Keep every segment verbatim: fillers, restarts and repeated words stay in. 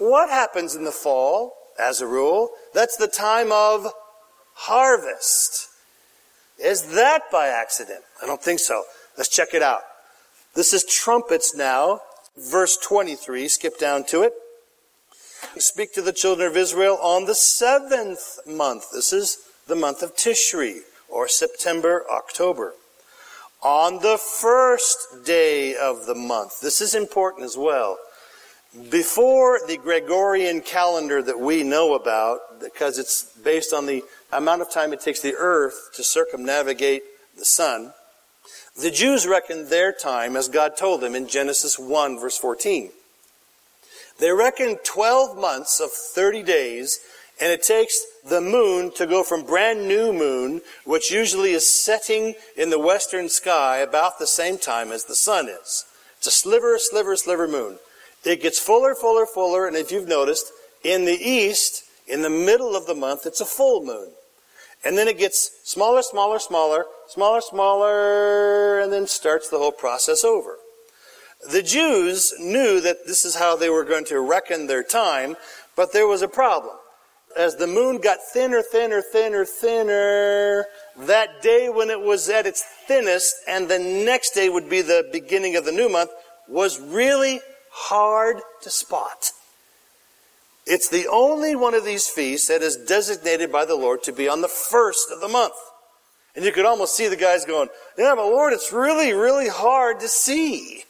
What happens in the fall, as a rule? That's the time of harvest. Is that by accident? I don't think so. Let's check it out. This is trumpets now, verse twenty-three. Skip down to it. Speak to the children of Israel on the seventh month. This is the month of Tishri, or September, October. On the first day of the month. This is important as well. Before the Gregorian calendar that we know about, because it's based on the amount of time it takes the earth to circumnavigate the sun, the Jews reckoned their time as God told them in Genesis one, verse fourteen. They reckoned twelve months of thirty days, and it takes the moon to go from brand new moon, which usually is setting in the western sky about the same time as the sun is. It's a sliver, sliver, sliver moon. It gets fuller, fuller, fuller, and if you've noticed, in the east, in the middle of the month, it's a full moon. And then it gets smaller, smaller, smaller, smaller, smaller, and then starts the whole process over. The Jews knew that this is how they were going to reckon their time, but there was a problem. As the moon got thinner, thinner, thinner, thinner, that day when it was at its thinnest, and the next day would be the beginning of the new month, was really hard to spot. It's the only one of these feasts that is designated by the Lord to be on the first of the month. And you could almost see the guys going, yeah, but Lord, it's really, really hard to see.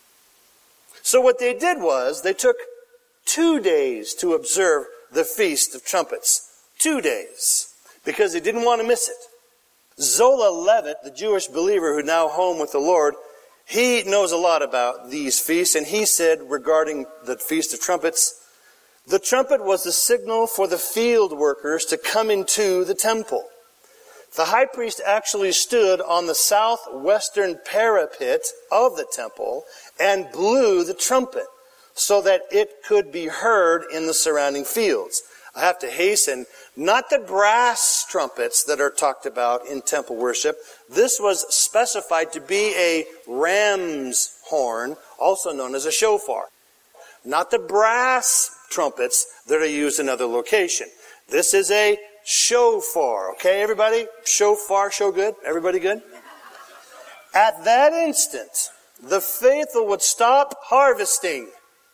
So what they did was, they took two days to observe the Feast of Trumpets. Two days. Because they didn't want to miss it. Zola Levitt, the Jewish believer who now home with the Lord, he knows a lot about these feasts, and he said regarding the Feast of Trumpets, the trumpet was the signal for the field workers to come into the temple. The high priest actually stood on the southwestern parapet of the temple and blew the trumpet so that it could be heard in the surrounding fields. I have to hasten, not the brass trumpets that are talked about in temple worship. This was specified to be a ram's horn, also known as a shofar. Not the brass trumpets that are used in other locations. This is a shofar. Okay, everybody? Shofar, show good? Everybody good? At that instant, the faithful would stop harvesting.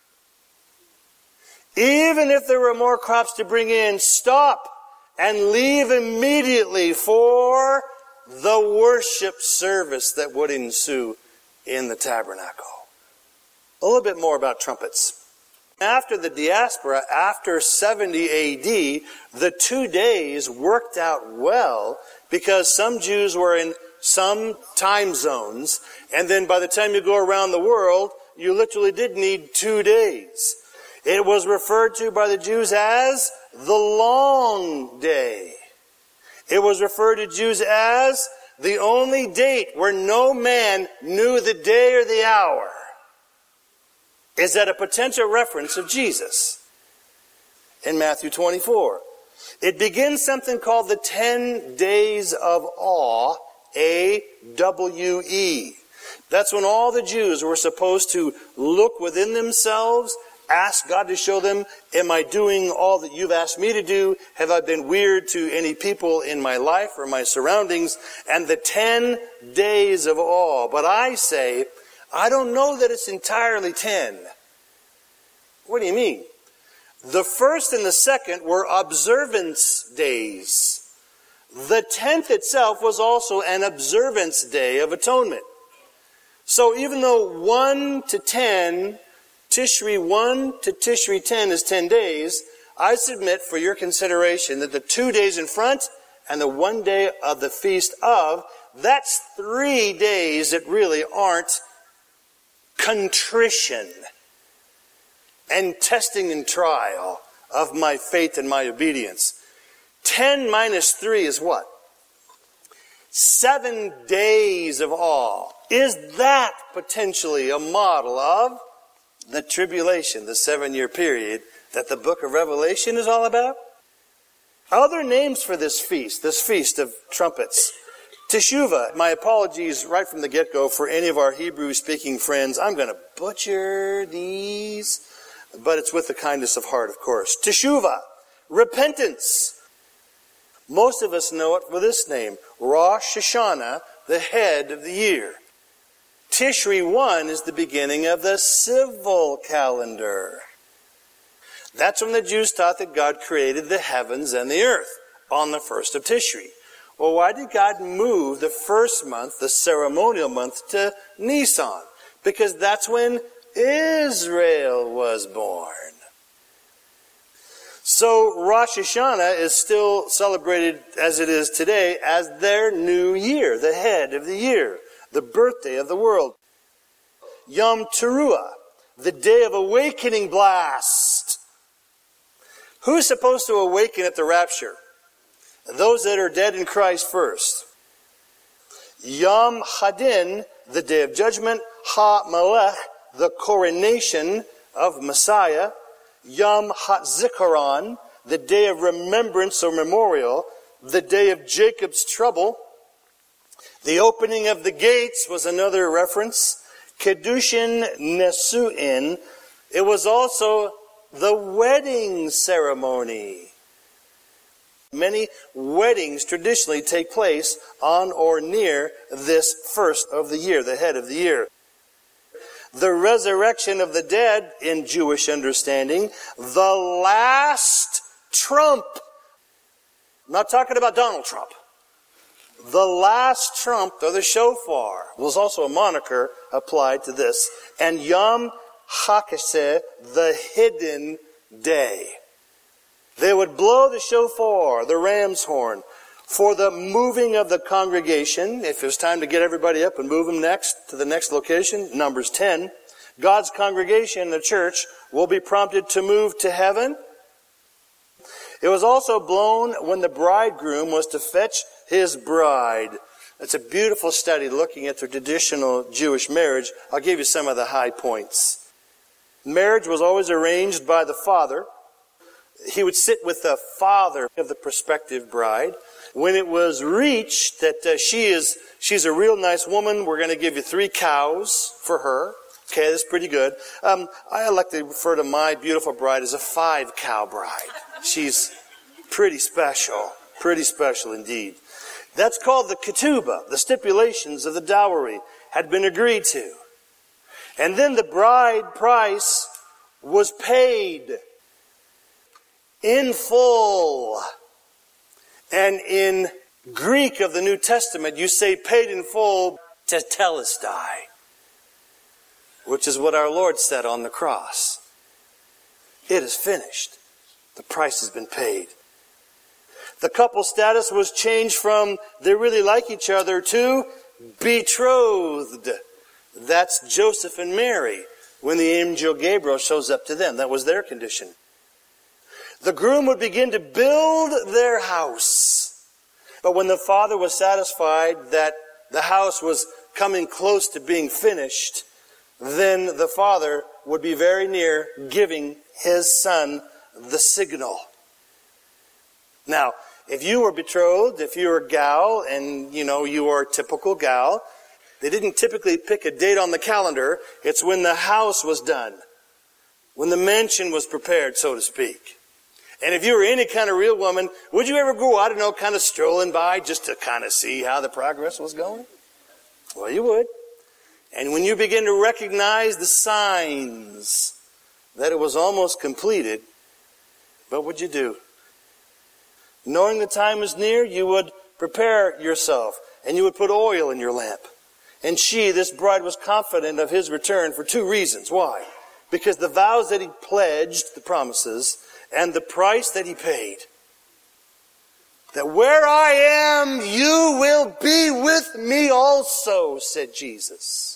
Even if there were more crops to bring in, stop and leave immediately for the worship service that would ensue in the tabernacle. A little bit more about trumpets. After the diaspora, after seventy A D, the two days worked out well because some Jews were in some time zones, and then by the time you go around the world, you literally did need two days. It was referred to by the Jews as the long day. It was referred to Jews as the only date where no man knew the day or the hour. Is that a potential reference of Jesus in Matthew twenty-four? It begins something called the Ten Days of Awe, A W E. That's when all the Jews were supposed to look within themselves, ask God to show them, am I doing all that you've asked me to do? Have I been weird to any people in my life or my surroundings? And the ten days of awe. But I say, I don't know that it's entirely ten. What do you mean? The first and the second were observance days. The tenth itself was also an observance day of atonement. So even though one to ten, Tishri one to Tishri ten is ten days, I submit for your consideration that the two days in front and the one day of the feast of, that's three days that really aren't contrition and testing and trial of my faith and my obedience. Ten minus three is what? Seven days of awe. Is that potentially a model of the tribulation, the seven-year period that the book of Revelation is all about? Other names for this feast, this feast of trumpets. Teshuvah. My apologies right from the get-go for any of our Hebrew-speaking friends. I'm going to butcher these. but it's with the kindness of heart, of course. Teshuvah, repentance. Most of us know it for this name, Rosh Hashanah, the head of the year. Tishri one is the beginning of the civil calendar. That's when the Jews taught that God created the heavens and the earth on the first of Tishri. Well, why did God move the first month, the ceremonial month, to Nisan? Because that's when Israel was born. So Rosh Hashanah is still celebrated as it is today as their new year, the head of the year, the birthday of the world. Yom Teruah, the day of awakening blast. Who's supposed to awaken at the rapture? Those that are dead in Christ first. Yom Hadin, the day of judgment. Ha-Melech, the coronation of Messiah. Yom HaZikaron, the day of remembrance or memorial. The day of Jacob's trouble. The opening of the gates was another reference. Kedushin Nesu'in. It was also the wedding ceremony. Many weddings traditionally take place on or near this first of the year, the head of the year. The resurrection of the dead in Jewish understanding, the last trump. I'm not talking about Donald Trump. The last trump, or the shofar, was also a moniker applied to this. And Yom HaKeseh, the hidden day. They would blow the shofar, the ram's horn, for the moving of the congregation. If it was time to get everybody up and move them next to the next location, Numbers ten, God's congregation, the church, will be prompted to move to heaven. It was also blown when the bridegroom was to fetch his bride. It's a beautiful study looking at the traditional Jewish marriage. I'll give you some of the high points. Marriage was always arranged by the father. He would sit with the father of the prospective bride. When it was reached that uh, she is she's a real nice woman, we're going to give you three cows for her. Okay, that's pretty good. Um, I like to refer to my beautiful bride as a five-cow bride. She's pretty special, pretty special indeed. That's called the ketubah. The stipulations of the dowry had been agreed to. And then the bride price was paid in full. And in Greek of the New Testament, you say paid in full tetelestai, which is what our Lord said on the cross. It is finished. The price has been paid. The couple status was changed from they really like each other to betrothed. That's Joseph and Mary when the angel Gabriel shows up to them. That was their condition. The groom would begin to build their house. But when the father was satisfied that the house was coming close to being finished, then the father would be very near giving his son the signal. Now, if you were betrothed, if you were a gal, and you know you are a typical gal, they didn't typically pick a date on the calendar. It's when the house was done, when the mansion was prepared, so to speak. And if you were any kind of real woman, would you ever go, I don't know, kind of strolling by just to kind of see how the progress was going? Well, you would. And when you begin to recognize the signs that it was almost completed, what would you do? Knowing the time was near, you would prepare yourself and you would put oil in your lamp. And she, this bride, was confident of his return for two reasons. Why? Because the vows that he pledged, the promises, and the price that he paid. That where I am, you will be with me also, said Jesus.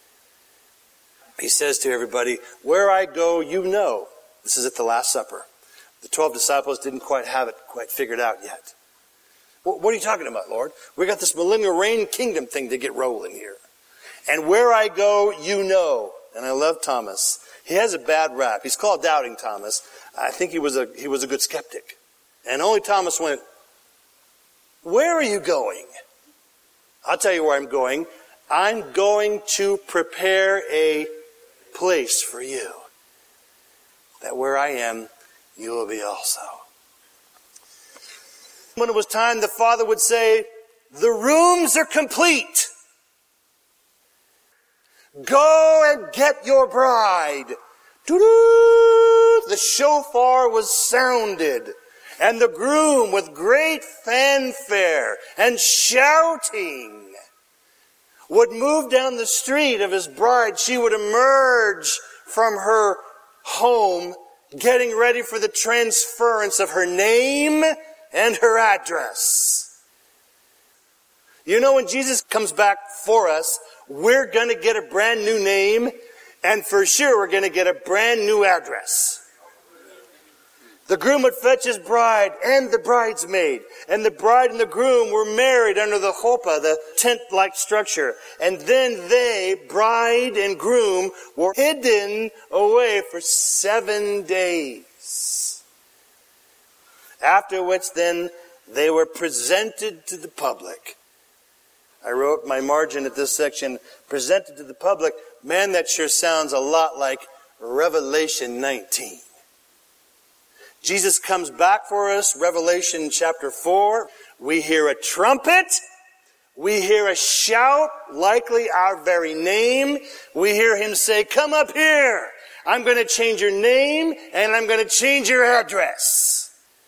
He says to everybody, where I go, you know. This is at the Last Supper. The twelve disciples didn't quite have it quite figured out yet. What are you talking about, Lord? We got this millennial reign kingdom thing to get rolling here. And where I go, you know. And I love Thomas. He has a bad rap. He's called Doubting Thomas. I think he was a he was a good skeptic. And only Thomas went, where are you going? I'll tell you where I'm going. I'm going to prepare a place for you. that where I am, you will be also. When it was time, the Father would say, the rooms are complete. Go and get your bride. Doo-doo! The shofar was sounded, and the groom, with great fanfare and shouting, would move down the street of his bride. She would emerge from her home, getting ready for the transference of her name and her address. You know, when Jesus comes back for us, we're going to get a brand new name, and for sure we're going to get a brand new address. The groom would fetch his bride and the bridesmaid, and the bride and the groom were married under the chuppah, the tent-like structure. And then they, bride and groom, were hidden away for seven days. After which then they were presented to the public. I wrote my margin at this section, presented to the public. Man, that sure sounds a lot like Revelation nineteen. Jesus comes back for us, Revelation chapter four. We hear a trumpet. We hear a shout, likely our very name. We hear him say, come up here. I'm going to change your name and I'm going to change your address.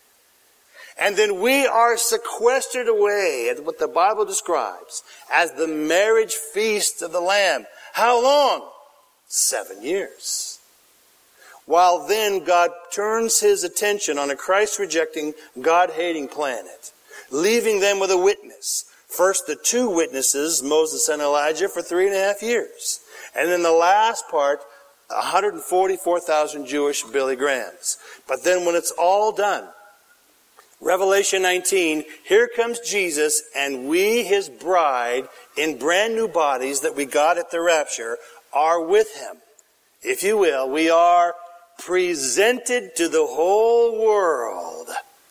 And then we are sequestered away at what the Bible describes as the marriage feast of the Lamb. How long? Seven years. While then God turns his attention on a Christ-rejecting, God-hating planet, leaving them with a witness. First, the two witnesses, Moses and Elijah, for three and a half years. And then the last part, one hundred forty-four thousand Jewish Billy Grahams. But then when it's all done, Revelation nineteen, here comes Jesus, and we, his bride, in brand new bodies that we got at the rapture, are with him. If you will, we are presented to the whole world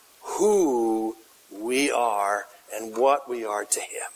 who we are and what we are to him.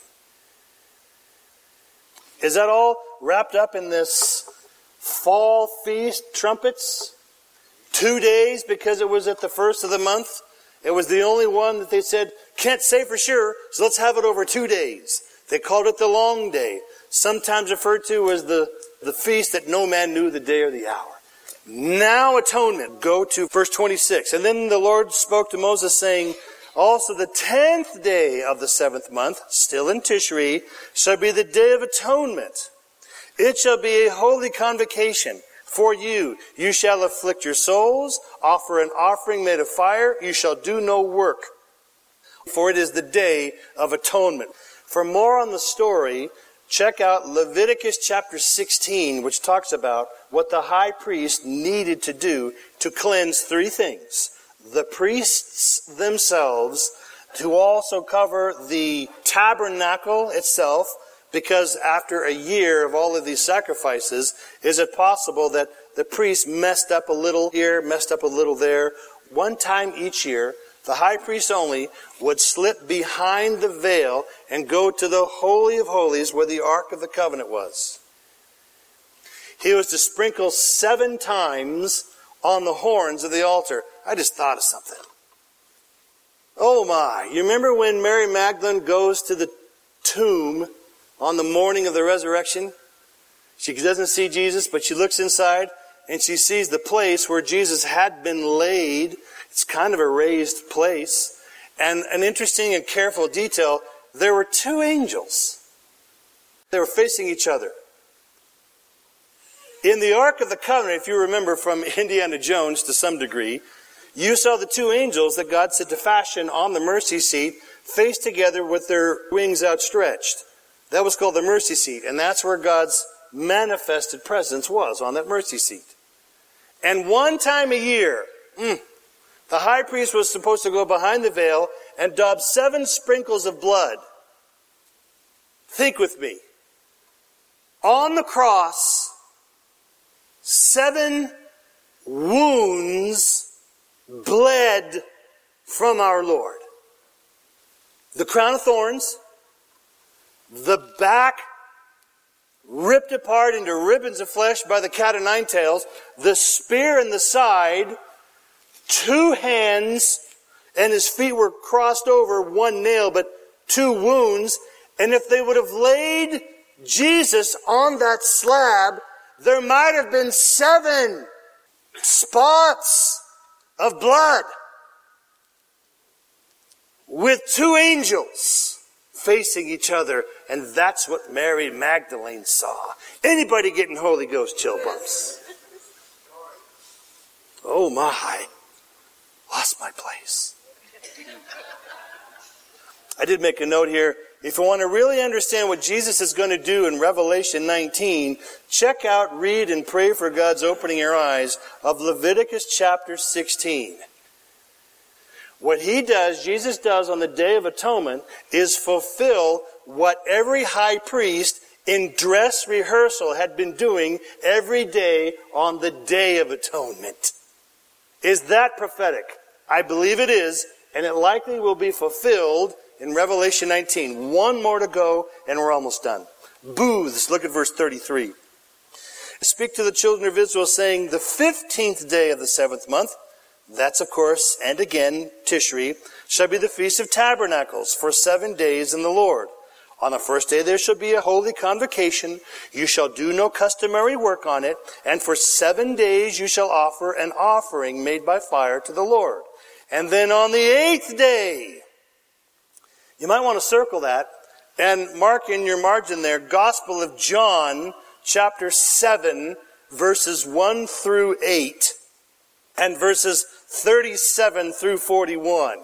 Is that all wrapped up in this fall feast, trumpets? Two days because it was at the first of the month. It was the only one that they said, can't say for sure, so let's have it over two days. They called it the long day, sometimes referred to as the, the feast that no man knew the day or the hour. Now atonement. Go to verse twenty-six. And then the Lord spoke to Moses, saying, also the tenth day of the seventh month, still in Tishri, shall be the day of atonement. It shall be a holy convocation for you. You shall afflict your souls, offer an offering made of fire. You shall do no work, for it is the day of atonement. For more on the story, check out Leviticus chapter sixteen, which talks about what the high priest needed to do to cleanse three things. The priests themselves, to also cover the tabernacle itself, because after a year of all of these sacrifices, is it possible that the priest messed up a little here, messed up a little there? One time each year, the high priest only would slip behind the veil and go to the Holy of Holies where the Ark of the Covenant was. He was to sprinkle seven times on the horns of the altar. I just thought of something. Oh my, you remember when Mary Magdalene goes to the tomb on the morning of the resurrection? She doesn't see Jesus, but she looks inside and she sees the place where Jesus had been laid. It's kind of a raised place. And an interesting and careful detail, there were two angels. They were facing each other. In the Ark of the Covenant, if you remember from Indiana Jones to some degree, you saw the two angels that God said to fashion on the mercy seat face together with their wings outstretched. That was called the mercy seat, and that's where God's manifested presence was, on that mercy seat. And one time a year, mm, the high priest was supposed to go behind the veil and daub seven sprinkles of blood. Think with me. On the cross, seven wounds bled from our Lord. The crown of thorns, the back ripped apart into ribbons of flesh by the cat o' nine tails, the spear in the side, two hands, and his feet were crossed over, one nail, but two wounds. And if they would have laid Jesus on that slab, there might have been seven spots of blood with two angels facing each other. And that's what Mary Magdalene saw. Anybody getting Holy Ghost chill bumps? Oh my, lost my place. I did make a note here. If you want to really understand what Jesus is going to do in Revelation nineteen, check out, read, and pray for God's opening your eyes of Leviticus chapter sixteen. What he does, Jesus does on the Day of Atonement, is fulfill what every high priest in dress rehearsal had been doing every day on the Day of Atonement. Is that prophetic? I believe it is, and it likely will be fulfilled in Revelation nineteen. One more to go, and we're almost done. Booths, look at verse thirty-three. Speak to the children of Israel, saying, the fifteenth day of the seventh month, that's of course, and again, Tishri, shall be the Feast of Tabernacles for seven days in the Lord. On the first day there shall be a holy convocation. You shall do no customary work on it, and for seven days you shall offer an offering made by fire to the Lord. And then on the eighth day, you might want to circle that and mark in your margin there, Gospel of John, chapter seven, verses one through eight, and verses thirty-seven through forty-one.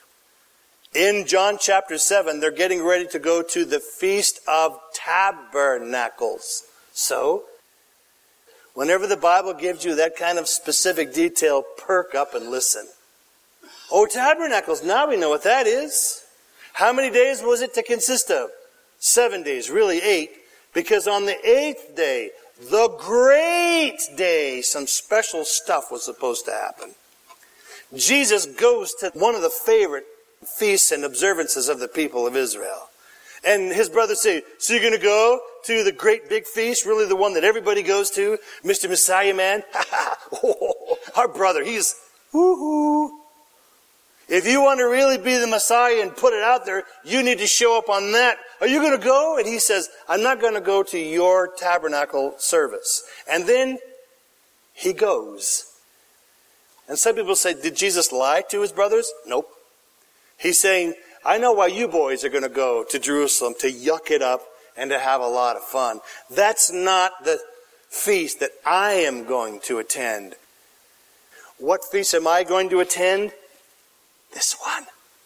In John chapter seven, they're getting ready to go to the Feast of Tabernacles. So, whenever the Bible gives you that kind of specific detail, perk up and listen. Oh, Tabernacles, now we know what that is. How many days was it to consist of? Seven days, really eight. Because on the eighth day, the great day, some special stuff was supposed to happen. Jesus goes to one of the favorite feasts and observances of the people of Israel. And his brothers say, so you're going to go to the great big feast, really the one that everybody goes to, Mister Messiah man? Oh, our brother, he's woo-hoo. If you want to really be the Messiah and put it out there, you need to show up on that. Are you going to go? And he says, I'm not going to go to your tabernacle service. And then he goes. And some people say, did Jesus lie to his brothers? Nope. He's saying, I know why you boys are going to go to Jerusalem, to yuck it up and to have a lot of fun. That's not the feast that I am going to attend. What feast am I going to attend? This one.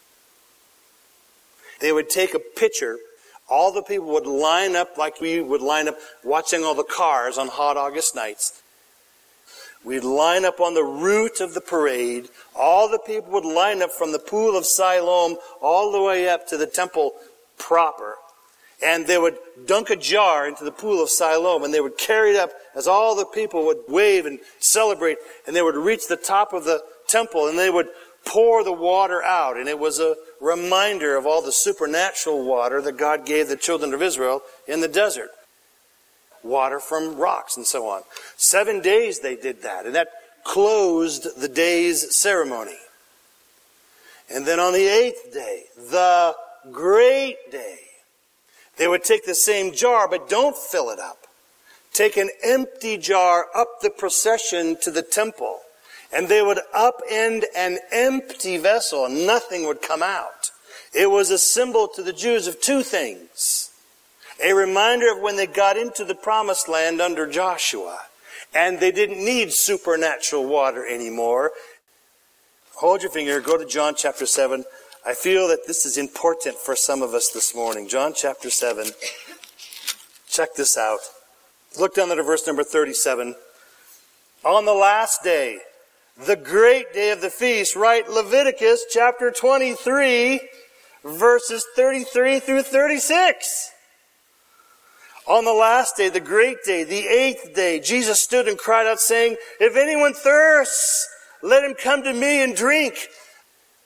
They would take a picture. All the people would line up like we would line up watching all the cars on hot August nights. We'd line up on the route of the parade. All the people would line up from the pool of Siloam all the way up to the temple proper. And they would dunk a jar into the pool of Siloam, and they would carry it up as all the people would wave and celebrate. And they would reach the top of the temple, and they would pour the water out. And it was a reminder of all the supernatural water that God gave the children of Israel in the desert. Water from rocks and so on. Seven days they did that, and that closed the day's ceremony. And then on the eighth day, the great day, they would take the same jar, but don't fill it up. Take an empty jar up the procession to the temple, and they would upend an empty vessel, and nothing would come out. It was a symbol to the Jews of two things. A reminder of when they got into the promised land under Joshua, and they didn't need supernatural water anymore. Hold your finger, go to John chapter seven. I feel that this is important for some of us this morning. John chapter seven. Check this out. Look down at verse number thirty-seven. On the last day, the great day of the feast, right? Leviticus chapter twenty-three, verses thirty-three through thirty-six. On the last day, the great day, the eighth day, Jesus stood and cried out, saying, if anyone thirsts, let him come to me and drink.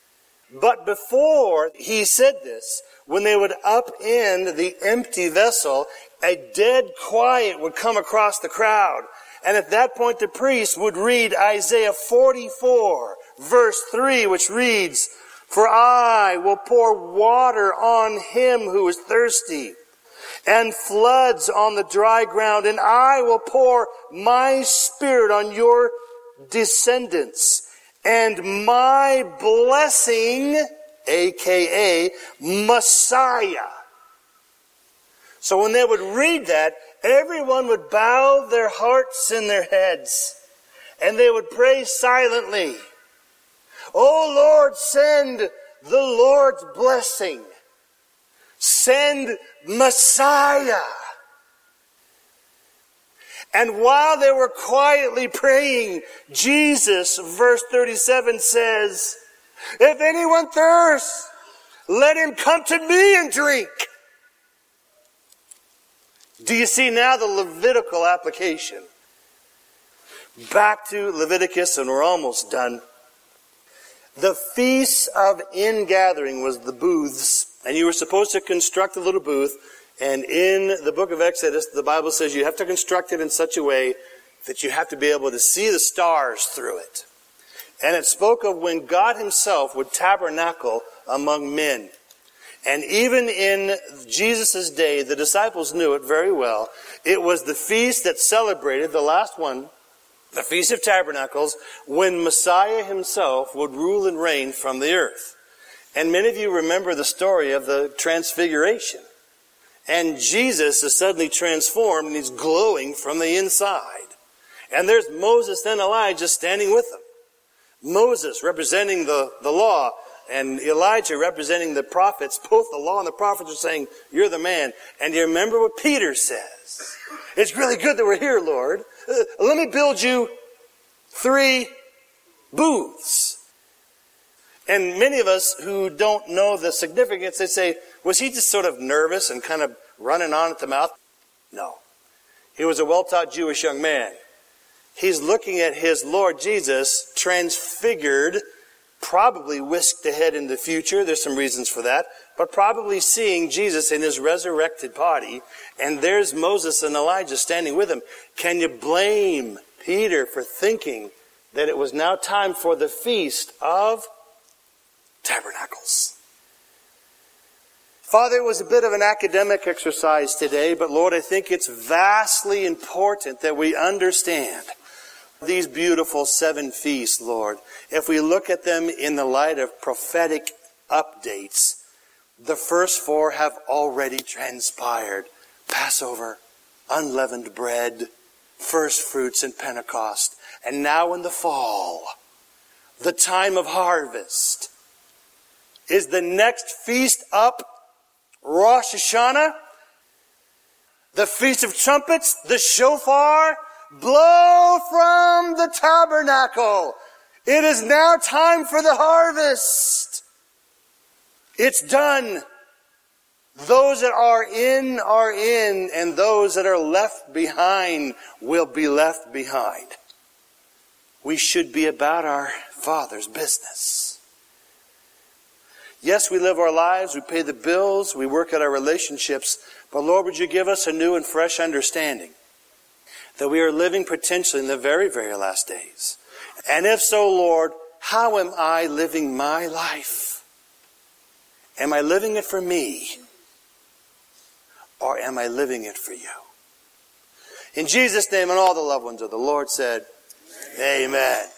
But before he said this, when they would upend the empty vessel, a dead quiet would come across the crowd. And at that point, the priest would read Isaiah forty-four, verse three, which reads, "For I will pour water on him who is thirsty, and floods on the dry ground, and I will pour my spirit on your descendants, and my blessing," aka Messiah. So when they would read that, everyone would bow their hearts and their heads, and they would pray silently, "O Lord, send the Lord's blessing. Send Messiah." And while they were quietly praying, Jesus, verse thirty-seven says, "If anyone thirsts, let him come to me and drink." Do you see now the Levitical application? Back to Leviticus, and we're almost done. The Feast of Ingathering was the booths, and you were supposed to construct a little booth. And in the book of Exodus, the Bible says you have to construct it in such a way that you have to be able to see the stars through it. And it spoke of when God himself would tabernacle among men. And even in Jesus' day, the disciples knew it very well. It was the feast that celebrated, the last one, the Feast of Tabernacles, when Messiah himself would rule and reign from the earth. And many of you remember the story of the Transfiguration. And Jesus is suddenly transformed and he's glowing from the inside. And there's Moses and Elijah standing with him. Moses representing the, the law, and Elijah representing the prophets. Both the law and the prophets are saying, "You're the man." And you remember what Peter says. "It's really good that we're here, Lord. Uh, let me build you three booths." And many of us who don't know the significance, they say, was he just sort of nervous and kind of running on at the mouth? No. He was a well-taught Jewish young man. He's looking at his Lord Jesus transfigured, probably whisked ahead in the future. There's some reasons for that. But probably seeing Jesus in his resurrected body. And there's Moses and Elijah standing with him. Can you blame Peter for thinking that it was now time for the Feast of Tabernacles? Father, it was a bit of an academic exercise today, but Lord, I think it's vastly important that we understand these beautiful seven feasts, Lord. If we look at them in the light of prophetic updates, the first four have already transpired. Passover, unleavened bread, first fruits and Pentecost. And now in the fall, the time of harvest. Is the next feast up Rosh Hashanah? The Feast of Trumpets, the shofar, blow from the tabernacle. It is now time for the harvest. It's done. Those that are in are in, and those that are left behind will be left behind. We should be about our Father's business. Yes, we live our lives, we pay the bills, we work at our relationships, but Lord, would you give us a new and fresh understanding that we are living potentially in the very, very last days. And if so, Lord, how am I living my life? Am I living it for me? Or am I living it for you? In Jesus' name, and all the loved ones of the Lord said, Amen. Amen.